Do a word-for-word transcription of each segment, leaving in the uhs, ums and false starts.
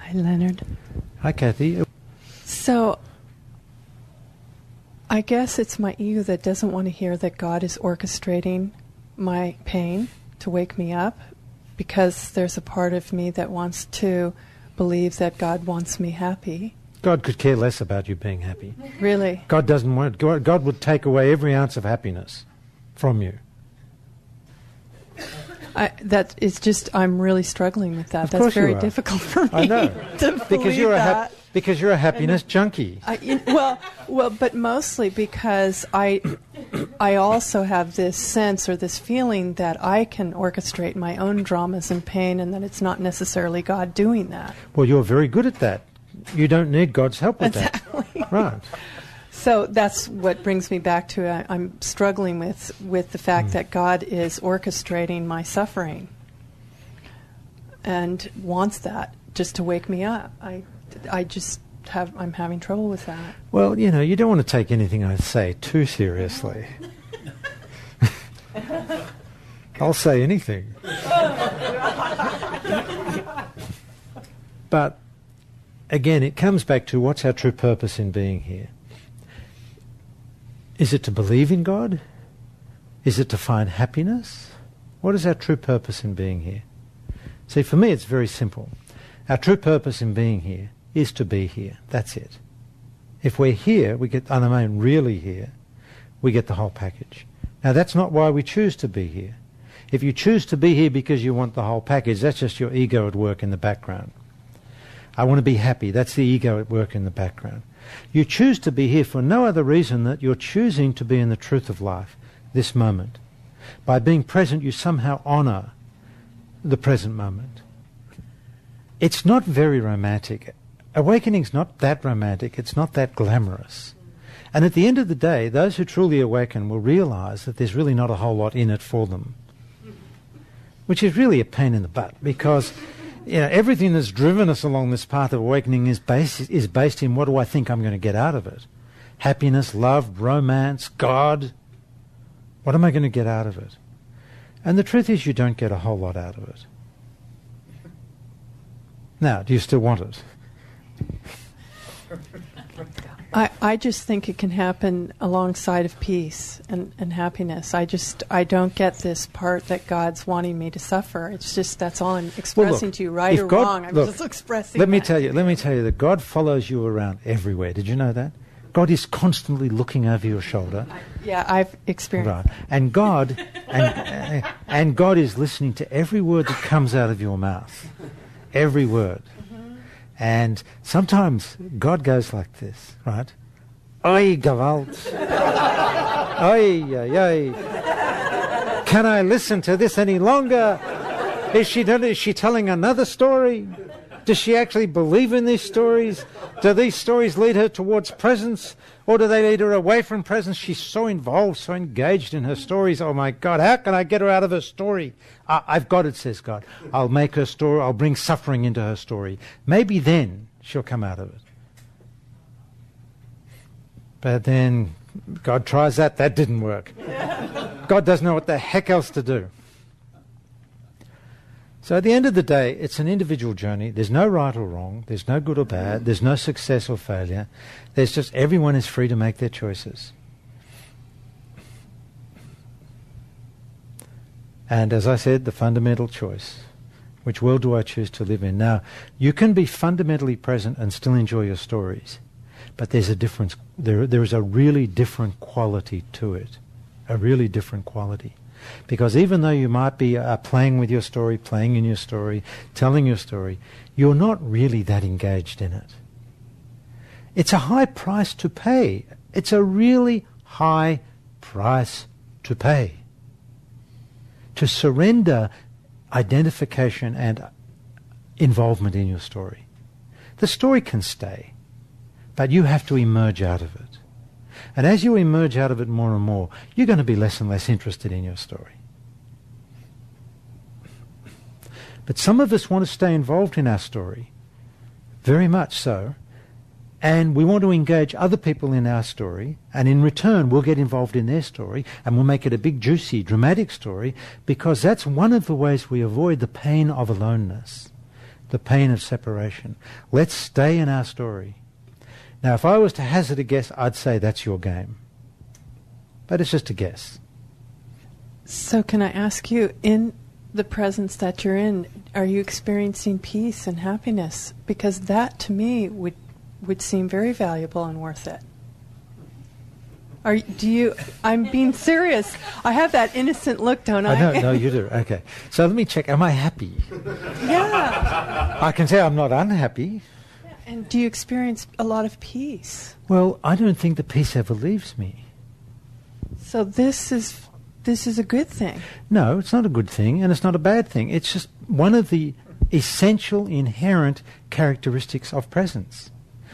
Hi, Leonard. Hi, Kathy. So, I guess it's my ego that doesn't want to hear that God is orchestrating my pain to wake me up, because there's a part of me that wants to believe that God wants me happy. God could care less about you being happy. Really? God doesn't want. God, God would take away every ounce of happiness from you. I, that is just. I'm really struggling with that. Of That's course very you are. difficult for me. I know to because believe you're a that. hap- because you're a happiness junkie. I, you- well, well, but mostly because I, I also have this sense or this feeling that I can orchestrate my own dramas and pain, and that it's not necessarily God doing that. Well, you're very good at that. You don't need God's help with Exactly. that. Right. So that's what brings me back to uh, I'm struggling with with the fact Mm. that God is orchestrating my suffering and wants that just to wake me up. I, I just have I'm having trouble with that. Well, you know, you don't want to take anything I say too seriously. I'll say anything. But again, it comes back to what's our true purpose in being here. Is it to believe in God? Is it to find happiness? What is our true purpose in being here? See, for me, it's very simple. Our true purpose in being here is to be here. That's it. If we're here, we get, and I mean really here, we get the whole package. Now, that's not why we choose to be here. If you choose to be here because you want the whole package, that's just your ego at work in the background. I want to be happy. That's the ego at work in the background. You choose to be here for no other reason that you're choosing to be in the truth of life, this moment. By being present, you somehow honour the present moment. It's not very romantic. Awakening's not that romantic. It's not that glamorous. And at the end of the day, those who truly awaken will realise that there's really not a whole lot in it for them, which is really a pain in the butt, because you know, everything that's driven us along this path of awakening is based, is based in what do I think I'm going to get out of it? Happiness, love, romance, God. What am I going to get out of it? And the truth is you don't get a whole lot out of it. Now, do you still want it? I, I just think it can happen alongside of peace and, and happiness. I just, I don't get this part that God's wanting me to suffer. It's just, that's all I'm expressing Well, look, to you, right if or God- wrong. I'm look, just expressing Let me that. tell you, let me tell you that God follows you around everywhere. Did you know that? God is constantly looking over your shoulder. Yeah, I've experienced Right. And God and, uh, and God is listening to every word that comes out of your mouth. Every word. Mm-hmm. And sometimes God goes like this, right? Oi, Gewalt. Oi, oi, oi. Can I listen to this any longer? Is she, is she telling another story? Does she actually believe in these stories? Do these stories lead her towards presence, or do they lead her away from presence? She's so involved, so engaged in her stories. Oh my God, how can I get her out of her story? I, I've got it, says God. I'll make her story, I'll bring suffering into her story. Maybe then she'll come out of it. But then God tries that, that didn't work. God doesn't know what the heck else to do. So at the end of the day, it's an individual journey. There's no right or wrong. There's no good or bad. There's no success or failure. There's just everyone is free to make their choices. And as I said, the fundamental choice. Which world do I choose to live in? Now, you can be fundamentally present and still enjoy your stories. But there's a difference. There, there is a really different quality to it. A really different quality. Because even though you might be uh, playing with your story, playing in your story, telling your story, you're not really that engaged in it. It's a high price to pay. It's a really high price to pay. To surrender identification and involvement in your story. The story can stay, but you have to emerge out of it. And as you emerge out of it more and more, you're going to be less and less interested in your story. But some of us want to stay involved in our story, very much so, and we want to engage other people in our story, and in return we'll get involved in their story, and we'll make it a big, juicy, dramatic story, because that's one of the ways we avoid the pain of aloneness. The the pain of separation. Let's stay in our story. Now, if I was to hazard a guess, I'd say that's your game. But it's just a guess. So can I ask you, in the presence that you're in, are you experiencing peace and happiness? Because that, to me, would would seem very valuable and worth it. Are do you? I'm being serious. I have that innocent look, don't I? I don't know, you do. Okay. So let me check. Am I happy? Yeah. I can say I'm not unhappy. And do you experience a lot of peace? Well, I don't think the peace ever leaves me. So this is this is a good thing. No, it's not a good thing, and it's not a bad thing. It's just one of the essential, inherent characteristics of presence.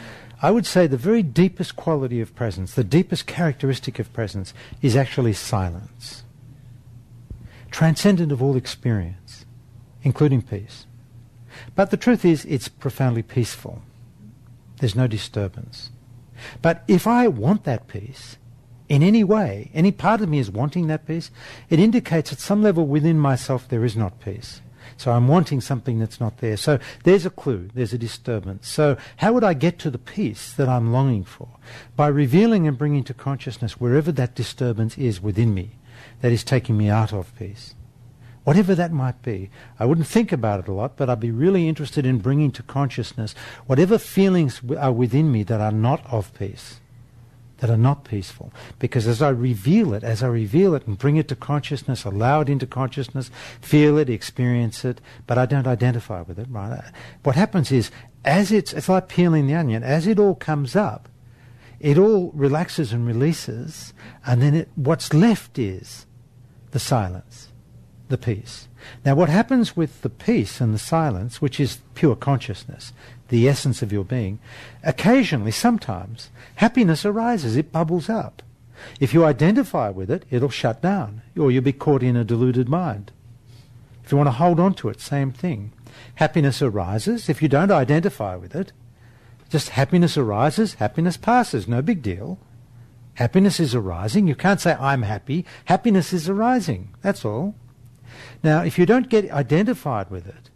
I would say the very deepest quality of presence, the deepest characteristic of presence, is actually silence. Transcendent of all experience, including peace. But the truth is, it's profoundly peaceful. There's no disturbance. But if I want that peace, in any way, any part of me is wanting that peace, it indicates at some level within myself there is not peace. So I'm wanting something that's not there. So there's a clue, there's a disturbance. So how would I get to the peace that I'm longing for? By revealing and bringing to consciousness wherever that disturbance is within me, that is taking me out of peace. Whatever that might be. I wouldn't think about it a lot, but I'd be really interested in bringing to consciousness whatever feelings w- are within me that are not of peace, that are not peaceful. Because as I reveal it, as I reveal it and bring it to consciousness, allow it into consciousness, feel it, experience it, but I don't identify with it, right? What happens is, as it's, it's like peeling the onion, as it all comes up, it all relaxes and releases, and then it, what's left is the silence, the peace. Now what happens with the peace and the silence, which is pure consciousness, the essence of your being, occasionally, sometimes, happiness arises, it bubbles up. If you identify with it, it'll shut down, or you'll be caught in a deluded mind. If you want to hold on to it, same thing. Happiness arises. If you don't identify with it, just happiness arises, happiness passes, no big deal. Happiness is arising. You can't say, I'm happy. Happiness is arising, that's all. Now, if you don't get identified with it,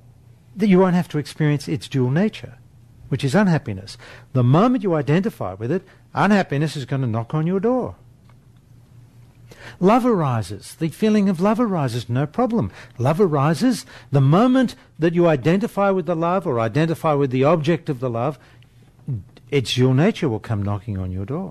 then you won't have to experience its dual nature, which is unhappiness. The moment you identify with it, unhappiness is going to knock on your door. Love arises. The feeling of love arises, no problem. Love arises. The moment that you identify with the love or identify with the object of the love, its dual nature will come knocking on your door.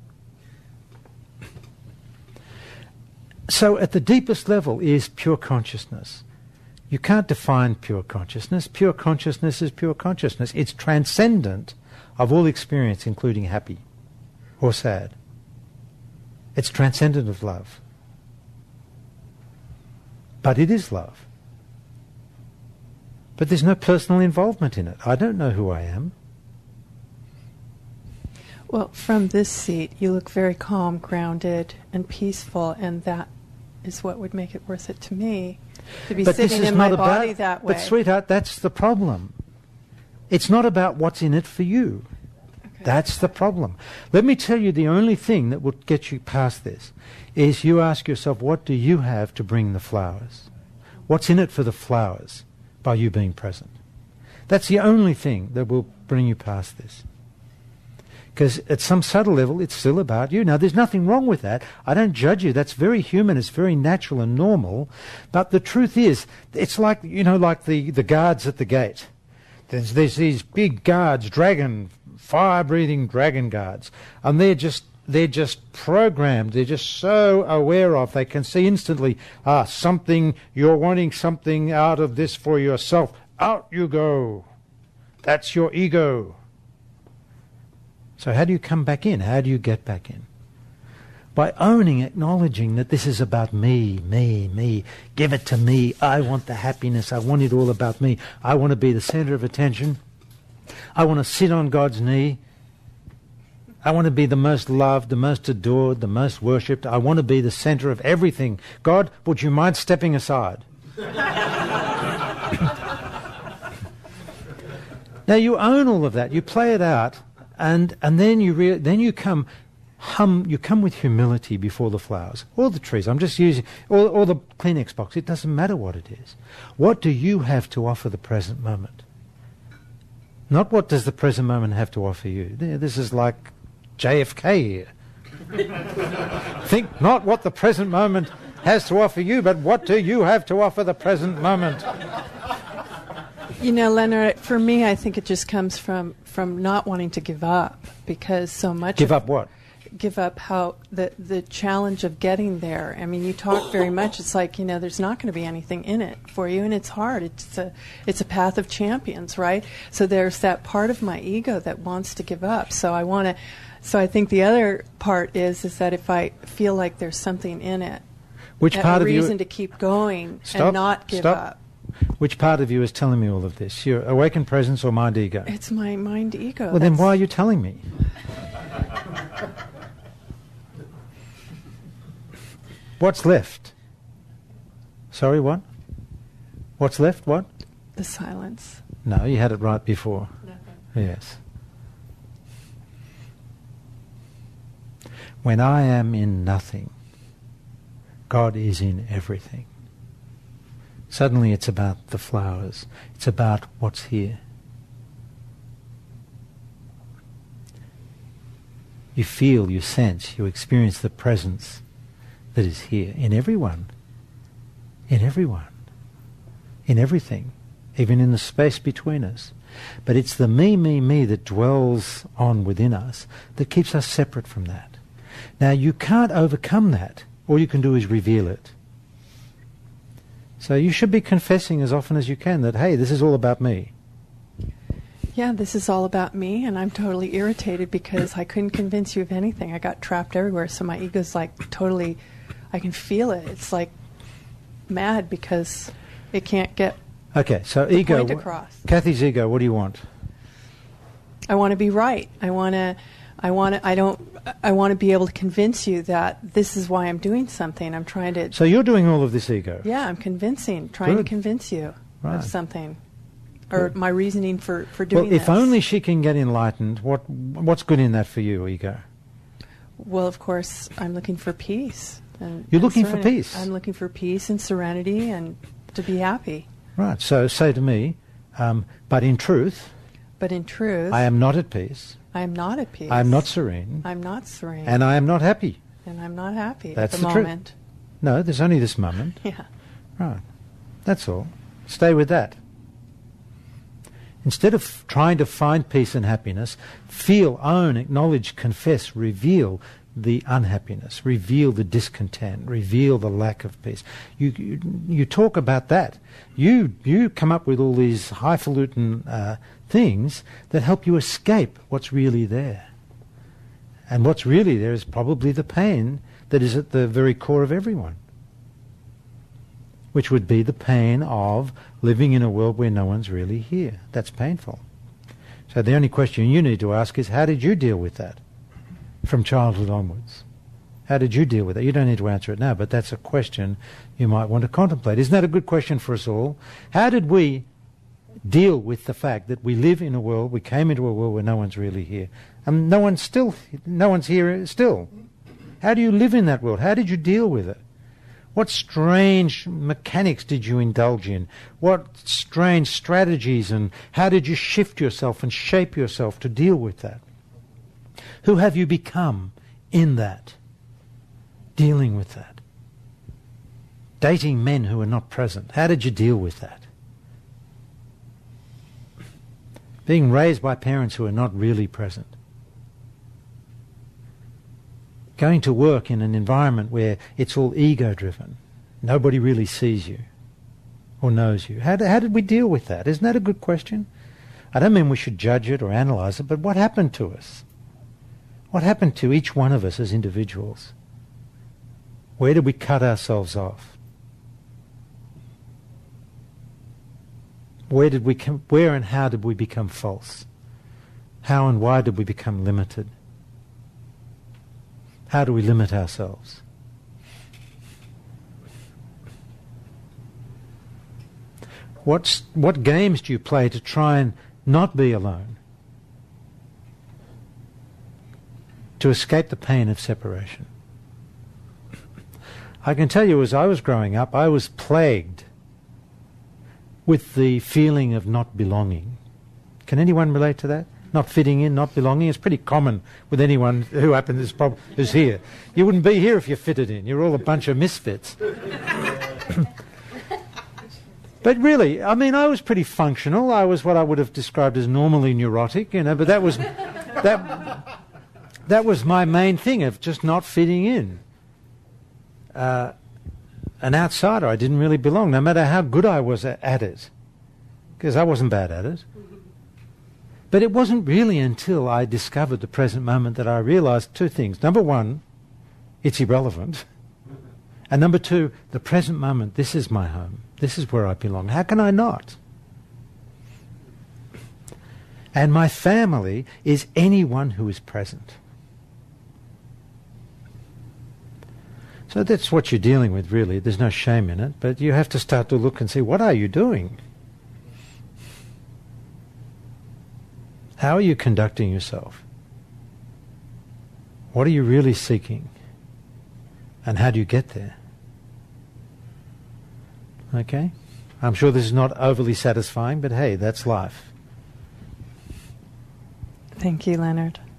So at the deepest level is pure consciousness. You can't define pure consciousness. Pure consciousness is pure consciousness. It's transcendent of all experience, including happy or sad. It's transcendent of love. But it is love. But there's no personal involvement in it. I don't know who I am. Well, from this seat, you look very calm, grounded, and peaceful, and that is what would make it worth it to me, to be but sitting in my body that way. But sweetheart, that's the problem. It's not about what's in it for you. Okay. That's the problem. Let me tell you, the only thing that will get you past this is you ask yourself, what do you have to bring the flowers? What's in it for the flowers by you being present? That's the only thing that will bring you past this. Because at some subtle level, it's still about you. Now, there's nothing wrong with that. I don't judge you. That's very human. It's very natural and normal. But the truth is, it's like, you know, like the, the guards at the gate. There's, there's these big guards, dragon, fire-breathing dragon guards. And they're just, they're just programmed. They're just so aware of. They can see instantly, ah, something, you're wanting something out of this for yourself. Out you go. That's your ego. So how do you come back in? How do you get back in? By owning, acknowledging that this is about me, me, me. Give it to me. I want the happiness. I want it all about me. I want to be the center of attention. I want to sit on God's knee. I want to be the most loved, the most adored, the most worshipped. I want to be the center of everything. God, would you mind stepping aside? Now you own all of that. You play it out. And and then you re- then you come hum, you come with humility before the flowers, or the trees. I'm just using, or, or the Kleenex box. It doesn't matter what it is. What do you have to offer the present moment? Not what does the present moment have to offer you. This is like J F K here. Think not what the present moment has to offer you, but what do you have to offer the present moment? You know, Leonard, for me, I think it just comes from, from not wanting to give up, because so much... Give up what? Give up how the the challenge of getting there. I mean, you talk very much. It's like, you know, there's not going to be anything in it for you, and it's hard. It's a it's a path of champions, right? So there's that part of my ego that wants to give up. So I want to. So I think the other part is is that if I feel like there's something in it, which part a of you? Reason to keep going stop, and not give stop. up. Which part of you is telling me all of this? Your awakened presence or mind ego? It's my mind ego. Well, then why are you telling me? What's left? Sorry, what? What's left, what? The silence. No, you had it right before. Nothing. Yes. When I am in nothing, God is in everything. Suddenly it's about the flowers. It's about what's here. You feel, you sense, you experience the presence that is here in everyone, in everyone, in everything, even in the space between us. But it's the me, me, me that dwells on within us that keeps us separate from that. Now, you can't overcome that. All you can do is reveal it. So you should be confessing as often as you can that, hey, this is all about me. Yeah, this is all about me, and I'm totally irritated because I couldn't convince you of anything. I got trapped everywhere, so my ego's like totally, I can feel it. It's like mad because it can't get okay, so the ego, point across. Kathy's ego, what do you want? I want to be right. I want to, I want to, I don't, I want to be able to convince you that this is why I'm doing something. I'm trying to... So you're doing all of this ego? Yeah, I'm convincing, trying Good. to convince you Right. of something. Or my reasoning for, for doing Well, if this. only she can get enlightened, what what's good in that for you, ego? Well, of course, I'm looking for peace. And, You're and looking for serenity. peace? I'm looking for peace and serenity and to be happy. Right, so say to me, um, but in truth, But in truth, I am not at peace, I am not at peace. I am not serene, I'm not serene. and I am not happy. and I'm not happy That's at the, the truth. moment. No, there's only this moment. Yeah. Right, that's all. Stay with that. Instead of trying to find peace and happiness, feel, own, acknowledge, confess, reveal the unhappiness, reveal the discontent, reveal the lack of peace. You you, you talk about that. You you come up with all these highfalutin uh, things that help you escape what's really there. And what's really there is probably the pain that is at the very core of everyone, which would be the pain of living in a world where no one's really here. That's painful. So the only question you need to ask is, how did you deal with that from childhood onwards? How did you deal with it? You don't need to answer it now, but that's a question you might want to contemplate. Isn't that a good question for us all? How did we deal with the fact that we live in a world, we came into a world where no one's really here, and no one's still, no one's here still? How do you live in that world? How did you deal with it? What strange mechanics did you indulge in? What strange strategies, and how did you shift yourself and shape yourself to deal with that? Who have you become in that? Dealing with that? Dating men who are not present. How did you deal with that? Being raised by parents who are not really present. Going to work in an environment where it's all ego-driven. Nobody really sees you or knows you. How, do, how did we deal with that? Isn't that a good question? I don't mean we should judge it or analyze it, but what happened to us? What happened to each one of us as individuals? Where did we cut ourselves off? Where did we com- where and how did we become false? How and why did we become limited? How do we limit ourselves? What's, what games do you play to try and not be alone? to escape the pain of separation. I can tell you, as I was growing up, I was plagued with the feeling of not belonging. Can anyone relate to that? Not fitting in, not belonging. It's pretty common with anyone who happens this prob- who's here. You wouldn't be here if you fitted in. You're all a bunch of misfits. But really, I mean, I was pretty functional. I was what I would have described as normally neurotic, you know. But that was that that was my main thing, of just not fitting in. Uh, an outsider. I didn't really belong, no matter how good I was at, at it, because I wasn't bad at it. But it wasn't really until I discovered the present moment that I realised two things. Number one, it's irrelevant. And number two, the present moment, this is my home. This is where I belong. How can I not? And my family is anyone who is present. So that's what you're dealing with, really. There's no shame in it, but you have to start to look and see, what are you doing? How are you conducting yourself? What are you really seeking? And how do you get there? Okay? I'm sure this is not overly satisfying, but hey, that's life. Thank you, Leonard.